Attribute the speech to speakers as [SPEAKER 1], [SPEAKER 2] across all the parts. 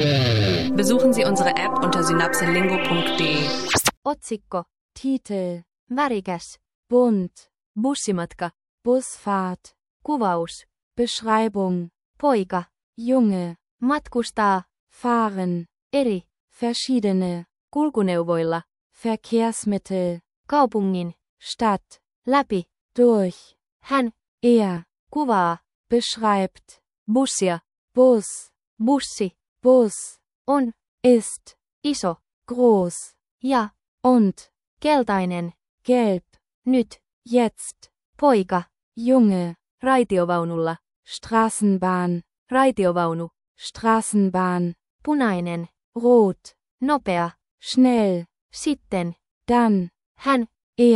[SPEAKER 1] Besuchen Sie unsere App unter synapselingo.de.
[SPEAKER 2] Otsikko, Titel, värikäs, bunt, bussimatka, Busfahrt, kuvaus, Beschreibung, poika, Junge, matkustaa, fahren, eri, verschiedene, kulkuneuvoilla, Verkehrsmittel, kaupungin, Stadt, läpi, durch, hän, kuvaa, beschreibt, bussia, Bus, bussi, Bus, on, ist, iso, groß, ja, und, keltainen, gelb, nyt, jetzt, poika, Junge, raitiovaunulla, Straßenbahn, raitiovaunu, Straßenbahn, punainen, rot, nopea, schnell, sitten, dann, hän,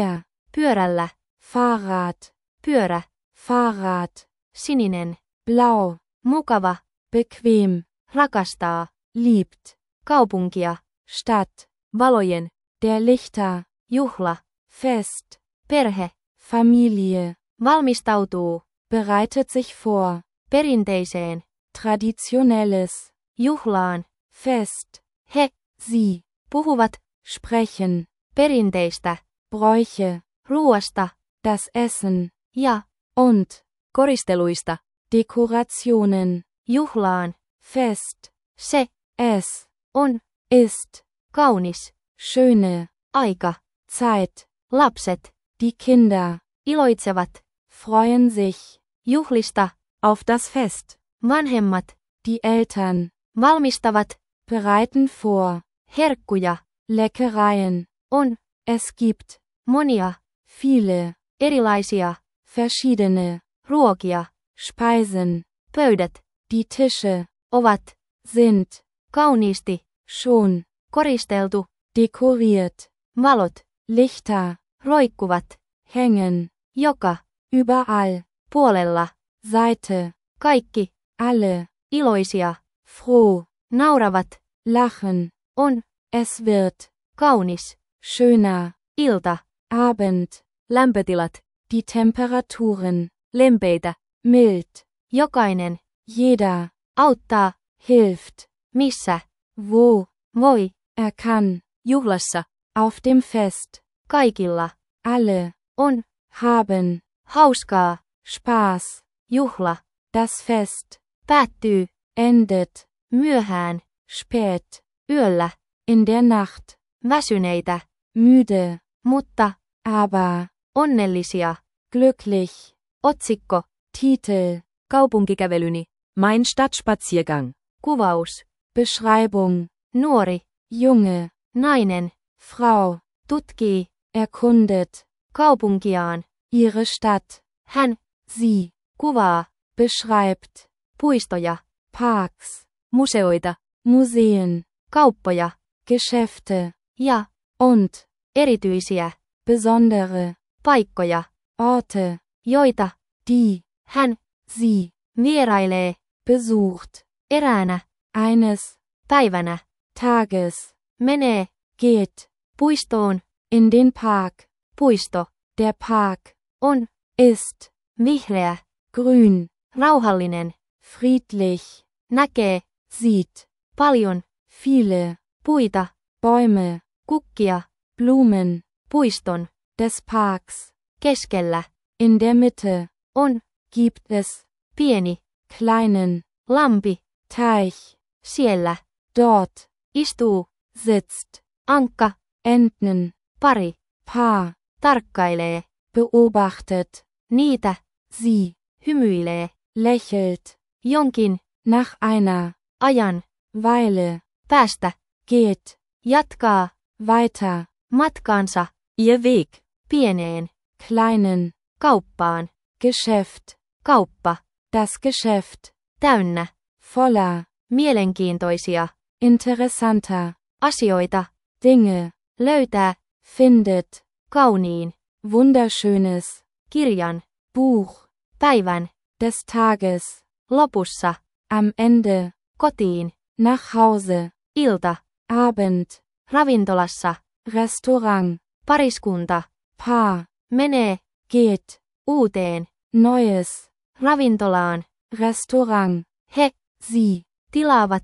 [SPEAKER 2] pyörällä, Fahrrad, pyörä, Fahrrad, sininen, blau, mukava, bequem, rakastaa, liebt, kaupunkia, Stadt, valojen, der Lichter, juhla, Fest, perhe, Familie, valmistautuu, bereitet sich vor, perinteiseen, traditionelles, juhlaan, Fest, he, sie, puhuvat, sprechen, perinteistä, Bräuche, ruoasta, das Essen, ja, und, koristeluista, Dekorationen, juhlaan, Fest, se, es, on, ist, kaunis, schöne, aika, Zeit, lapset, die Kinder, iloitsevat, freuen sich, juhlista, auf das Fest, vanhemmat, die Eltern, valmistavat, bereiten vor, herkkuja, Leckereien, on, es gibt, monia, viele, erilaisia, verschiedene, ruokia, Speisen, pöydät, die Tische, ovat, sind, kauniisti, schon, koristeltu, dekoriert, valot, Lichter, roikkuvat, hängen, joka, überall, puolella, Seite, kaikki, alle, iloisia, froh, nauravat, lachen, on, es wird, kaunis, schöner, ilta, Abend, lämpötilat, die Temperaturen, lempeitä, mild, jokainen, jeder, auttaa, hilft, missä, wo, voi, kann, juhlassa, auf dem Fest, kaikilla, alle, on, haben, hauskaa, Spaß, juhla, das Fest, päättyy, endet, myöhään, spät, yöllä, in der Nacht, väsyneitä, müde, mutta, aber, onnellisia, glücklich, otsikko, Titel, kaupunkikävelyni, mein Stadtspaziergang, kuvaus, Beschreibung, nuori, Junge, nainen, Frau, tutkii, erkundet, kaupunkiaan, ihre Stadt, hän, sie, kuvaa, beschreibt, puistoja, Parks, museoita, Museen, kauppoja, Geschäfte, ja, und, erityisiä, besondere, paikkoja, Orte, joita, die, hän, sie, vierailee, besucht, eräänä, eines, päivänä, Tages, menee, geht, puistoon, in den Park, puisto, der Park, on, ist, vihreä, grün, rauhallinen, friedlich, näkee, sieht, paljon, viele, puita, Bäume, kukkia, Blumen, puiston, des Parks, keskellä, in der Mitte, on, gibt es, pieni, kleinen, lampi, Teich, siellä, dort, istuu, sitzt, ankka, Enten, pari, Paar, tarkkailee, beobachtet, niitä, sie, hymyilee, lächelt, jonkin, nach einer, ajan, Weile, päästä, geht, jatkaa, weiter, matkaansa, ihr Weg, pieneen, kleinen, kauppaan, Geschäft, kauppa, das Geschäft, täynnä, voller, mielenkiintoisia, interessanter, asioita, Dinge, löytää, findet, kauniin, wunderschönes, kirjan, Buch, päivän, des Tages, lopussa, am Ende, kotiin, nach Hause, ilta, Abend, ravintolassa, Restaurant, pariskunta, Paar, menee, geht, uuteen, Neues, ravintolaan, Restaurant, he, sie, tilaavat,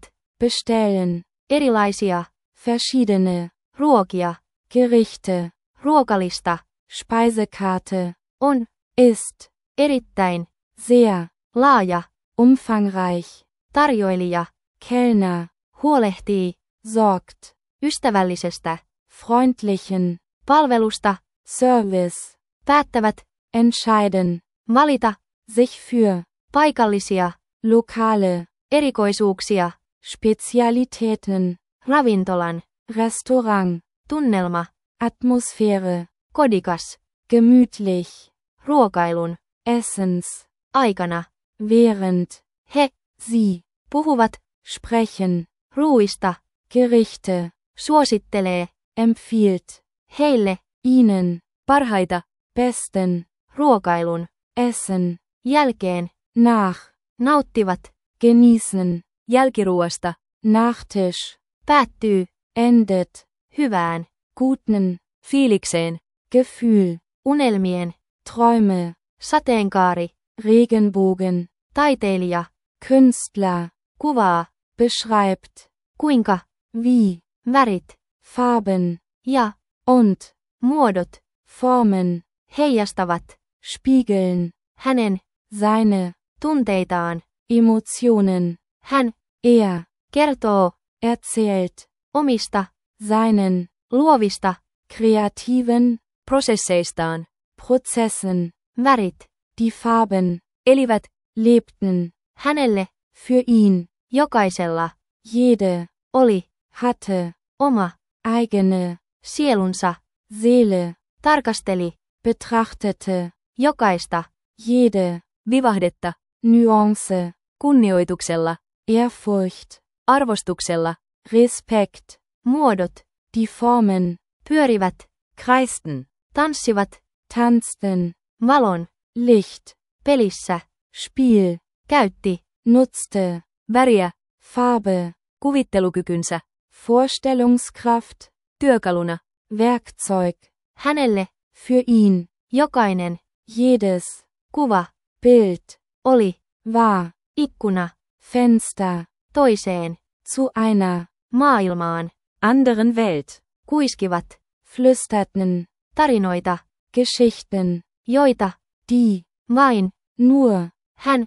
[SPEAKER 2] bestellen, erilaisia, verschiedene, ruokia, Gerichte, ruokalista, Speisekarte, on, ist, erittäin, sehr, laaja, umfangreich, tarjoilija, Kellner, huolehtii, sorgt, ystävällisestä, freundlichen, palvelusta, Service, päättävät, entscheiden, valita, sich für, paikallisia, lokale, erikoisuuksia, Spezialitäten, ravintolan, Restaurant, tunnelma, Atmosphäre, kodikas, gemütlich, ruokailun, Essens, aikana, während, he, sie, puhuvat, sprechen, ruuista, Gerichte, suosittelee, empfiehlt, heille, ihnen, parhaita, besten, ruokailun, essen, jälkeen, nach, nauttivat, genießen, jälkiruoasta, Nachtisch, päättyy, endet, hyvään, guten, fiilikseen, Gefühl, unelmien, Träume, sateenkaari, Regenbogen, taiteilija, Künstler, kuvaa, beschreibt, kuinka, wie, värit, Farben, ja, und, muodot, Formen, heijastavat, spiegeln, hänen, seine, tunteitaan, Emotionen, hän, kertoo, erzählt, omista, seinen, luovista, kreativen, prosesseistaan, Prozessen, värit, die Farben, elivät, lebten, hänelle, für ihn, jokaisella, jede, oli, hatte, oma, eigene, sielunsa, Seele, tarkasteli, betrachtete, jokaista, jede, vivahdetta, Nuance, kunnioituksella, Ehrfurcht, arvostuksella, Respekt, muodot, die Formen, pyörivät, kreisten, tanssivat, tanzten, valon, Licht, pelissä, Spiel, käytti, nutzte, väriä, Farbe, kuvittelukykynsä, Vorstellungskraft, työkaluna, Werkzeug, hänelle, für ihn, jokainen, jedes, kuva, Bild, oli, war, ikkuna, Fenster, toiseen, zu einer, maailmaan, anderen Welt, kuiskivat, flüsterten, tarinoita, Geschichten, joita, die, vain, nur, hän,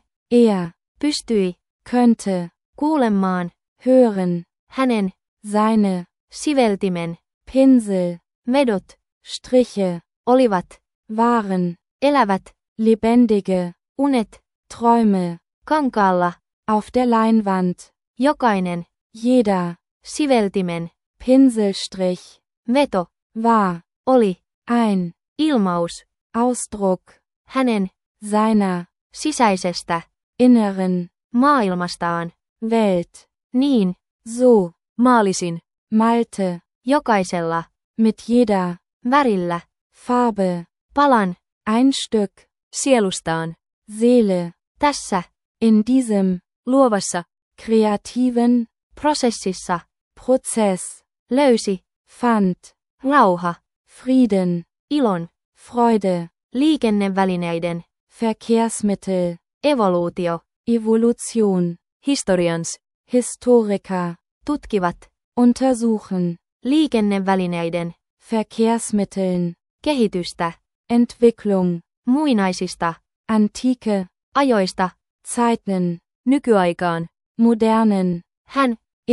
[SPEAKER 2] pystyi, könnte, kuulemaan, hören, hänen, seine, siveltimen, Pinsel, vedot, Striche, olivat, waren, elävät, lebendige, unet, Träume, kankaalla, auf der Leinwand, jokainen, jeder, siveltimen, Pinselstrich, veto, war, oli, ein, ilmaus, Ausdruck, hänen, seiner, sisäisestä, inneren, maailmastaan, Welt, niin, so, maalisin, malte, jokaisella, mit jeder, värillä, Farbe, palan, ein Stück, sielustaan, Seele, tässä, in diesem, luovassa, kreativen, prosessissa, Prozess, löysi, fand, rauha, Frieden, ilon, Freude, liikennevälineiden, Verkehrsmittel, evoluutio, Evolution, historians, Historiker, tutkivat, untersuchen, liikennevälineiden, Verkehrsmitteln, kehitystä, Entwicklung, muinaisista, Antike, ajoista, Zeiten, nykyaikaan, modernen, hän,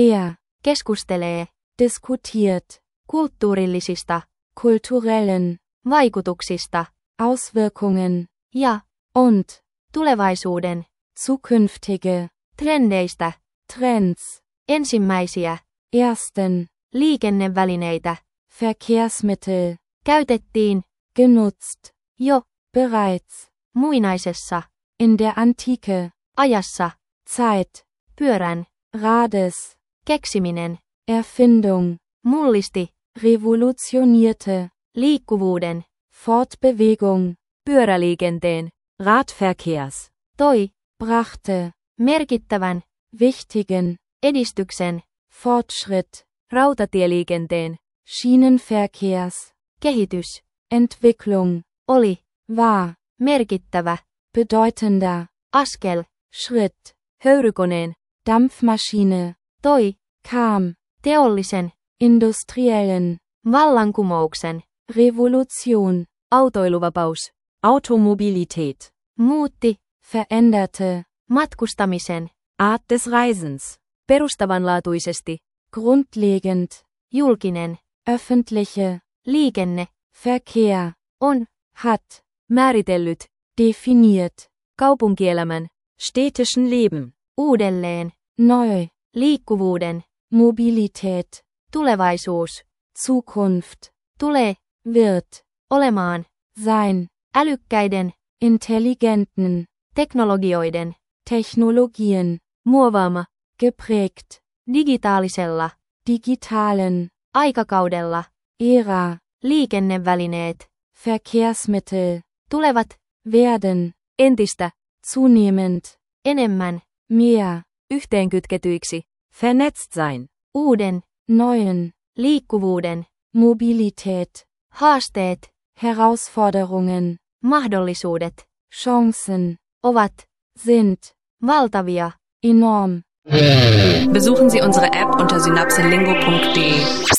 [SPEAKER 2] keskustelee, diskutiert, kulttuurillisista, kulturellen, vaikutuksista, Auswirkungen, ja, und, tulevaisuuden, zukünftige, trendeistä, Trends, ensimmäisiä, ersten, liikennevälineitä, Verkehrsmittel, käytettiin, genutzt, jo, bereits, muinaisessa, in der Antike, ajassa, Zeit, pyörän, Rades, keksiminen, Erfindung, mullisti, revolutionierte, liikkuvuuden, Fortbewegung, pyöräliikenteen, Radverkehrs, toi, brachte, merkittävän, wichtigen, edistyksen, Fortschritt, rautatieliikenteen, Schienenverkehrs, kehitys, Entwicklung, oli, war, merkittävä, bedeutender, askel, Schritt, höyrykoneen, Dampfmaschine, toi, kam, teollisen, industriellen, vallankumouksen, Revolution,
[SPEAKER 3] autoiluvapaus, Automobilität,
[SPEAKER 2] muutti, veränderte, matkustamisen,
[SPEAKER 3] Art des Reisens, perustavanlaatuisesti,
[SPEAKER 2] grundlegend,
[SPEAKER 3] julkinen,
[SPEAKER 2] öffentliche,
[SPEAKER 3] liikenne,
[SPEAKER 2] Verkehr,
[SPEAKER 3] on,
[SPEAKER 2] hat,
[SPEAKER 3] määritellyt,
[SPEAKER 2] definiert,
[SPEAKER 3] kaupunkielämän, städtischen Leben,
[SPEAKER 2] uudelleen, neu,
[SPEAKER 3] liikkuvuuden,
[SPEAKER 2] Mobilität,
[SPEAKER 3] tulevaisuus,
[SPEAKER 2] Zukunft,
[SPEAKER 3] tulee,
[SPEAKER 2] wird,
[SPEAKER 3] olemaan,
[SPEAKER 2] sein,
[SPEAKER 3] älykkäiden,
[SPEAKER 2] intelligenten,
[SPEAKER 3] teknologioiden,
[SPEAKER 2] Technologien,
[SPEAKER 3] muovaama,
[SPEAKER 2] geprägt,
[SPEAKER 3] digitaalisella,
[SPEAKER 2] digitalen,
[SPEAKER 3] aikakaudella,
[SPEAKER 2] Ära,
[SPEAKER 3] liikennevälineet,
[SPEAKER 2] Verkehrsmittel,
[SPEAKER 3] tulevat,
[SPEAKER 2] werden,
[SPEAKER 3] entistä,
[SPEAKER 2] zunehmend,
[SPEAKER 3] enemmän,
[SPEAKER 2] mehr,
[SPEAKER 3] yhteenkytketyiksi, vernetzt sein, uuden,
[SPEAKER 2] neuen,
[SPEAKER 3] liikkuvuuden,
[SPEAKER 2] Mobilität,
[SPEAKER 3] haasteet,
[SPEAKER 2] Herausforderungen,
[SPEAKER 3] mahdollisuudet,
[SPEAKER 2] Chancen,
[SPEAKER 3] ovat,
[SPEAKER 2] sind,
[SPEAKER 3] valtavia.
[SPEAKER 2] enorm.
[SPEAKER 1] Besuchen Sie unsere App unter synapselingo.de.